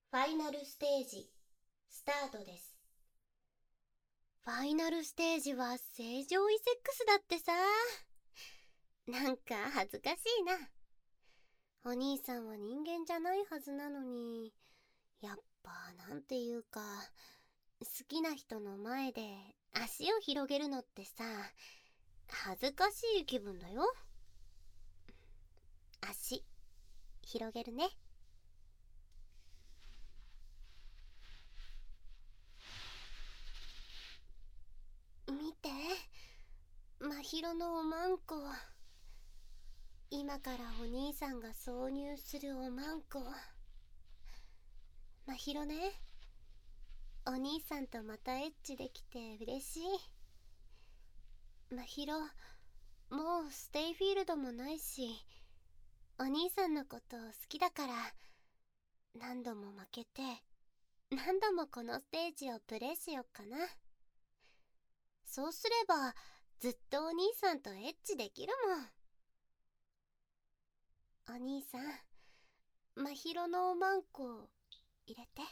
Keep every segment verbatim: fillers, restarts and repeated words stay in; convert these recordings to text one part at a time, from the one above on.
ファイナルステージスタートです。 ファイナルステージは正常位セックスだってさ。なんか恥ずかしいな。お兄さんは人間じゃないはずなのに、やっぱなんていうか、好きな人の前で足を広げるのってさ、恥ずかしい気分だよ。足広げるね。見て、真宙のおまんこ。今からお兄さんが挿入するおまんこ。真宙ね、お兄さんとまたエッチできて嬉しい。真宙、もうステイフィールドもないし、お兄さんのこと好きだから、何度も負けて何度もこのステージをプレイしよっかな。そうすればずっとお兄さんとエッチできるもん。お兄さん、真宙のおまんこ入れて。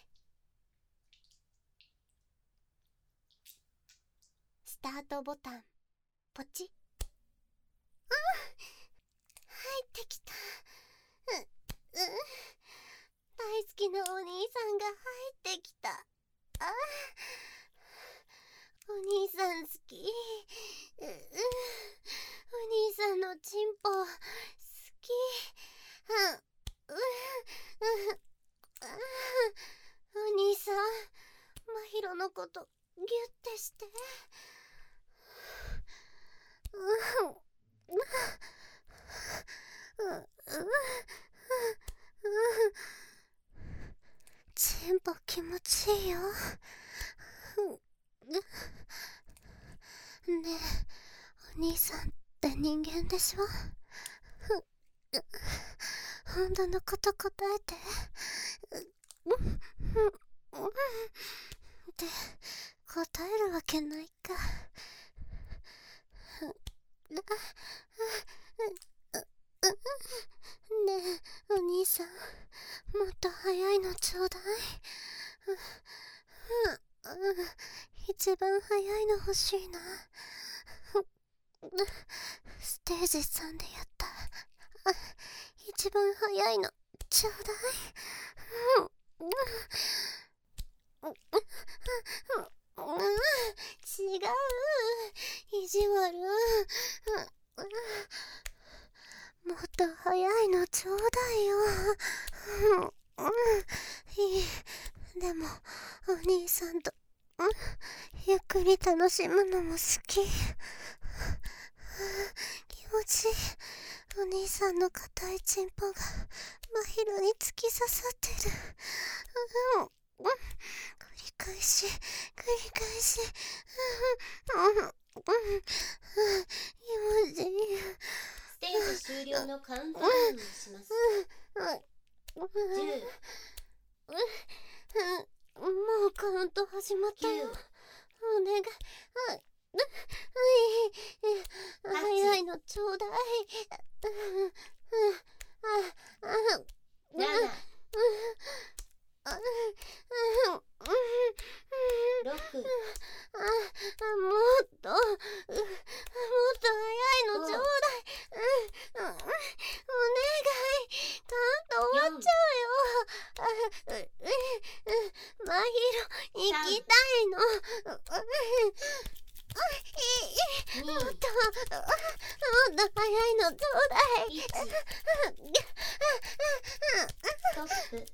スタートボタンポチッ。あ、入ってきた。う、うん、大好きなお兄さんが入ってきた。あ、お兄さん好き。う、うん、お兄さんのチンポ好き。あ、う、うん、あ、お兄さん、真宙のことギュッてして。うん、チンポ気持ちいいよ。ねえ、お兄さんって人間でしょ。本当のこと答えて。って答えるわけないか。ねえ、お兄さん、もっと早いのちょうだい。一番早いの欲しいな。ステージさんでやった一番早いのちょうだい。違う、意地悪。もっと早いのちょうだいよ。いい、でもお兄さんとゆっくり楽しむのも好き。気持ちいい。お兄さんの硬いチンポが真宙に突き刺さってる。うん、繰り返し繰り返し。うん、うん、気持ちいい。 ステージ終了のカウントダウンをします。じゅう、 もうカウント始まったよ。お願い。早いのちょうだい。 なな、ろく、 もっともっと早いのちょうだい。お願い、カウント終わっちゃうよ。真宙行きたいの。もっともっと早いのちょうだい。 ストップ。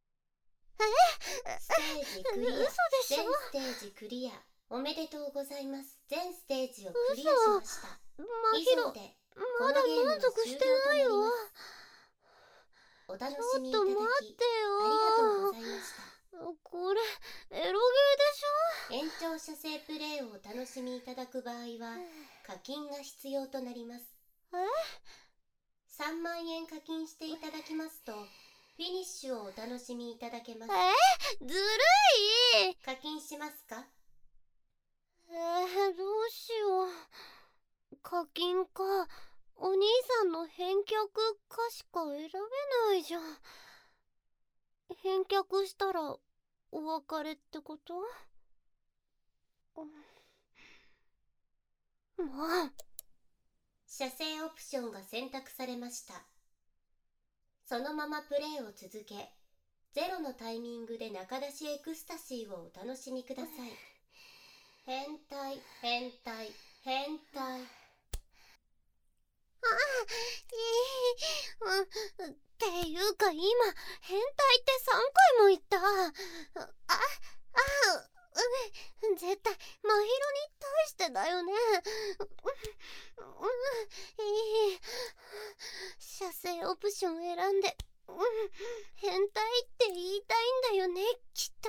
ステージクリア。 嘘でしょ。 全ステージクリア。おめでとうございます。全ステージをクリアしました。以上でこのまだゲームは満足終了してないよ。 となります。お楽しみいただきちょっと待ってよ。 ありがとうございました。 これエロゲーでしょ。 延長射精プレイをお楽しみいただく場合は課金が必要となります。 え？ さんまんえん課金していただきますとフィニッシュをお楽しみいただけます。 え？ずるい。 課金しますか？ えー、どうしよう。課金かお兄さんの返却かしか選べないじゃん。 返却したらお別れってこと？もう。 射精オプションが選択されました。そのままプレイを続け、ゼロのタイミングで中出しエクスタシーをお楽しみください。変態、変態、変態。 ああ、いい、うん、っていうか今、変態ってさんかいも言った。あ、あ、うん、絶対、まひろに対してだよね。うん、いい。射精オプション選んで、うん、変態って言いたいんだよね、きっと。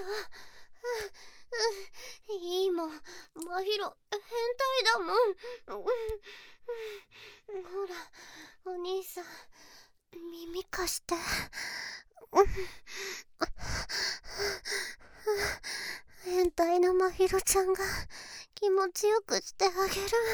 うん、いいもん、まひろ、変態だもん。うん、ほら、お兄さん、耳貸して。変態なまひろちゃんが気持ちよくしてあげる。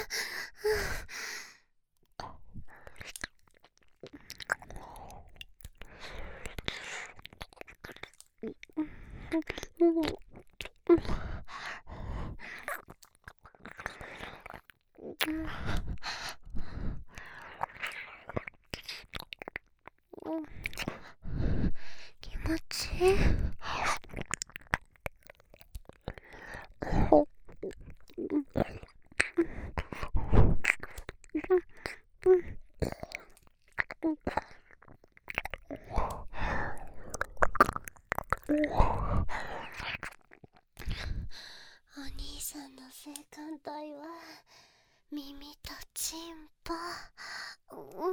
気持ちいい。お兄さんの性感帯は耳とチンポ。うん、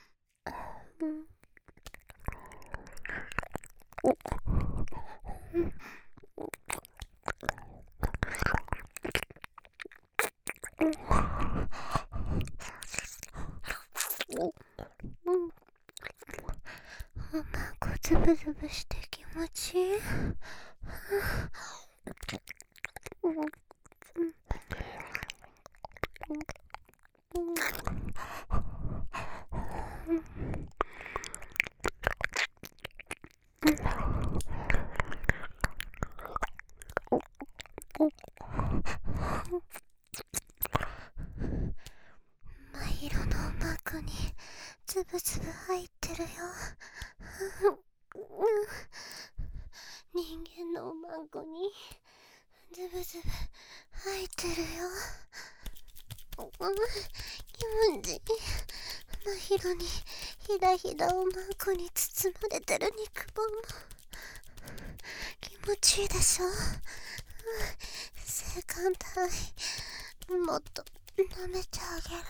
おまんこズブズブして気持ちいい。まひろのおまんこにズブズブ入ってるよ。人間のおまんこにズブズブ入ってるよ。気持ちいい。まひろにひだひだおまんこに包まれてる肉棒も気持ちいいでしょ。性感帯もっと舐めてあげる。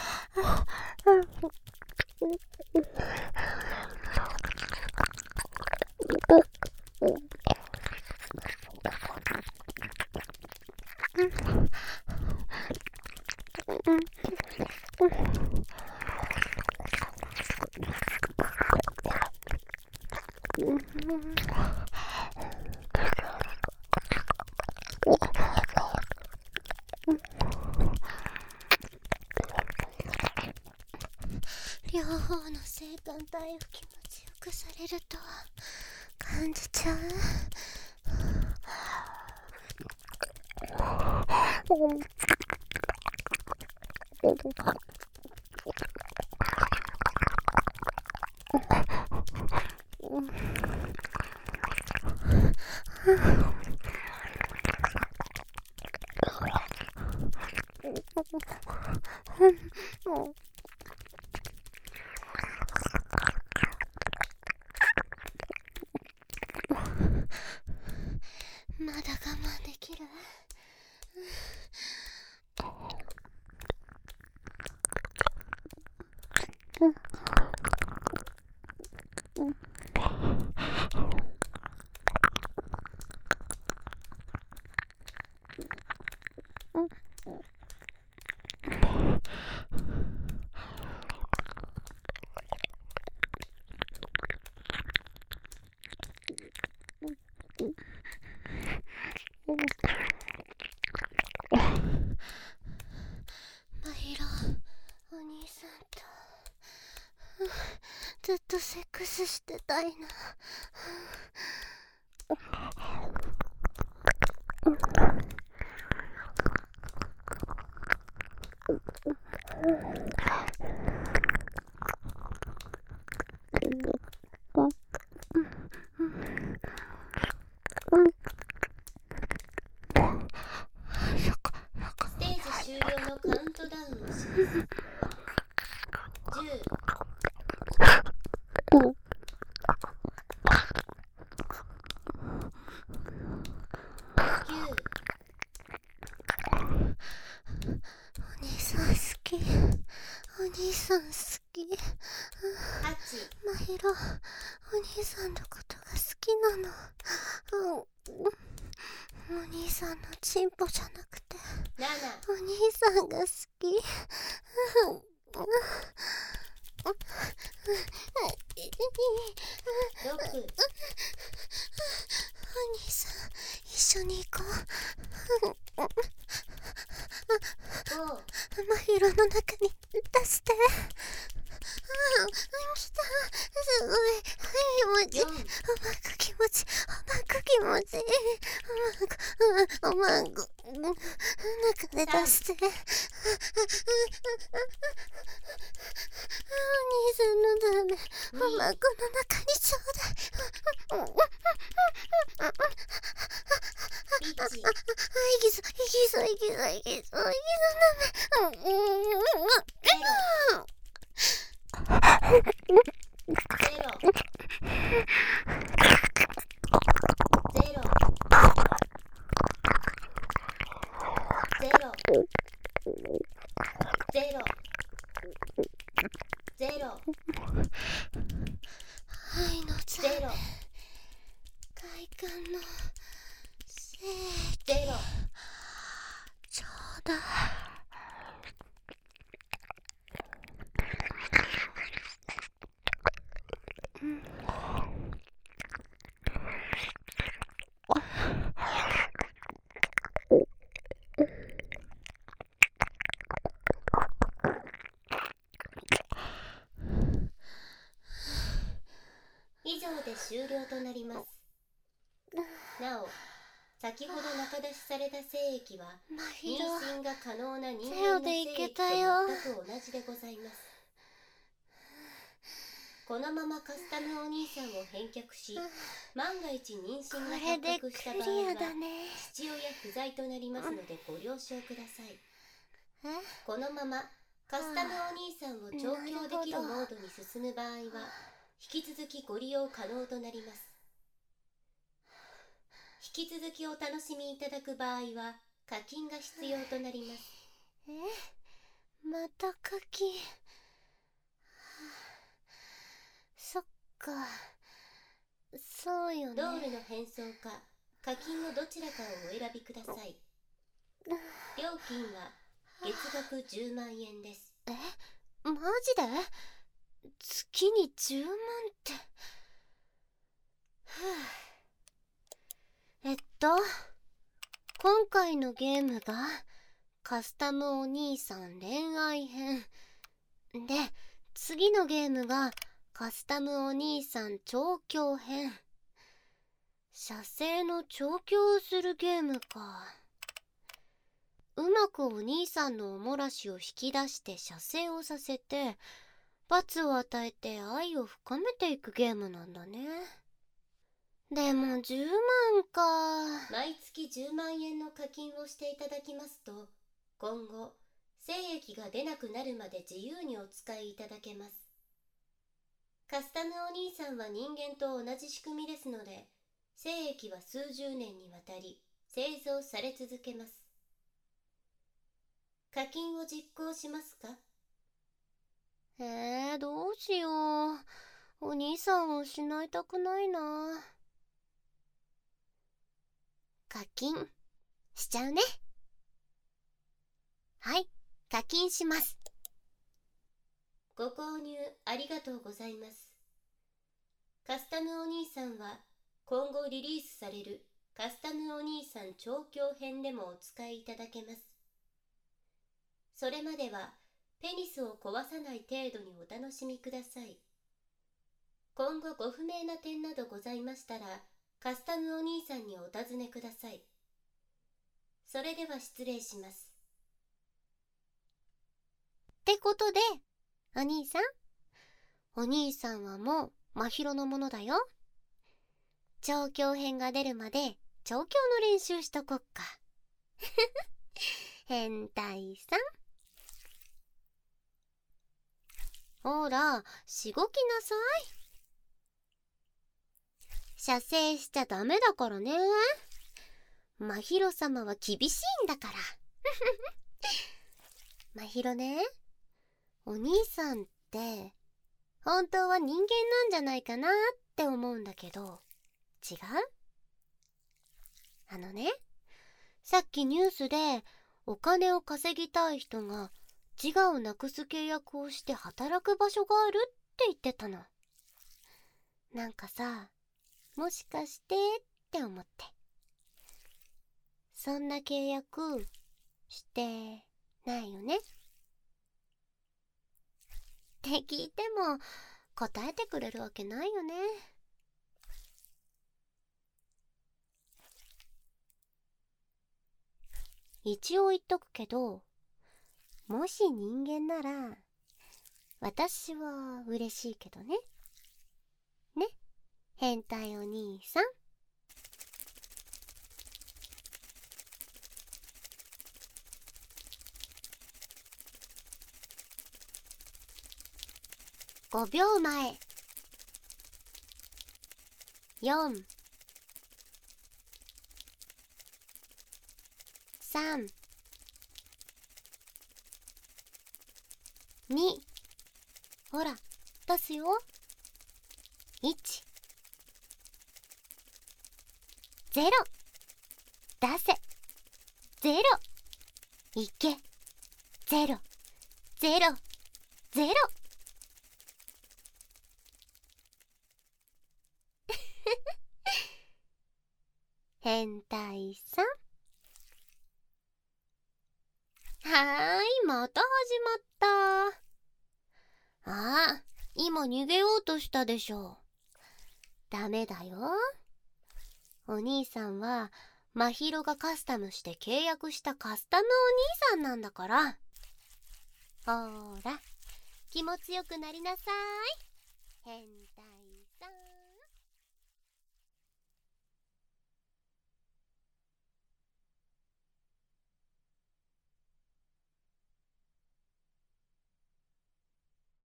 両方の性感帯を気持ちよくされるとは感じちゃう。まだ我慢できる？まひろ、お兄さんとずっとセッククスしてたいな。 ステージ終了のカウントダウンをします。じゅう、きゅう、 お兄さん好き。お兄さん好き。 はち、 まひろ、お兄さんのことが好きなの。うん、お兄さんのチンポじゃなくて、 なな、 お兄さんが好き。 ろく、 お兄さん、一緒に行こう。 ご、 まひろの中に出して。うん、来た。すごい。気持ちいい。 よん、 おまんこ気持ちいい。おまんこ気持ちいい。おまんこ、おまんこ、中で出して。お兄さんのため、おまんこの中にちょうだい。 いち、 あ、いきそう、いきそう、いきそう、いきそう、いきそうだめ。うん、うん、うん、 ゼロ、ゼロ、ゼロ、ゼロ、ゼロ、 愛のザゼロ、 快感のせいゼロ、 ちょうだい。 以上で終了となります。なお、先ほど中出しされた精液はま妊ひろ、 娠が可能な人ゼ間のロでいけ精液とたよ。 全く同じでございます。このままカスタムお兄さんを返却し、万が一妊娠がこれで発ク覚した場合リアだはね。 父親不在となりますのでご了承ください。 え、 このままカスタムお兄さんを調教できるモードに進む場合は引き続きご利用可能となります。引き続きお楽しみいただく場合は課金が必要となります。 え、また課金。そっか、そうよね。 ドールの変装か課金のどちらかをお選びください。料金は月額じゅうまんえんです。 え、マジで？月にじゅうまんって。ふぅ。えっと、今回のゲームがカスタムお兄さん恋愛編で、次のゲームがカスタムお兄さん調教編。射精の調教をするゲームか。うまくお兄さんのおもらしを引き出して射精をさせて罰を与えて愛を深めていくゲームなんだね。でもじゅうまんか。 毎月じゅうまんえんの課金をしていただきますと、今後精液が出なくなるまで自由にお使いいただけます。カスタムお兄さんは人間と同じ仕組みですので、精液は数十年にわたり製造され続けます。課金を実行しますか？ えー、どうしよう。お兄さんを失いたくないな。課金しちゃうね。はい、課金します。 ご購入ありがとうございます。カスタムお兄さんは今後リリースされるカスタムお兄さん調教編でもお使いいただけます。それまではペニスを壊さない程度にお楽しみください。 今後ご不明な点などございましたら、カスタムお兄さんにお尋ねください。それでは失礼します。 ってことで、お兄さん、お兄さんはもう真宙のものだよ。調教編が出るまで調教の練習しとこっか。変態さん。ほら、しごきなさい。射精しちゃダメだからね。真宙様は厳しいんだから。真宙ね、お兄さんって本当は人間なんじゃないかなって思うんだけど、違う？あのね、さっきニュースでお金を稼ぎたい人が自我をなくす契約をして働く場所があるって言ってたの。なんかさ、もしかしてって思って。そんな契約してないよねって聞いても答えてくれるわけないよね。一応言っとくけど、もし人間なら私は嬉しいけどね。ね、変態お兄さん。ごびょうまえ。よん、さん、に、ほら出すよ。いち、ゼロ、出せ、ゼロ、いけ、ゼロ、ゼロ、ゼロ。変態さん。はーい、また始まった。ああ、今逃げようとしたでしょ。ダメだよ。お兄さんは真宙がカスタムして契約したカスタムお兄さんなんだから。ほーら、気持ちよくなりなさい。変態。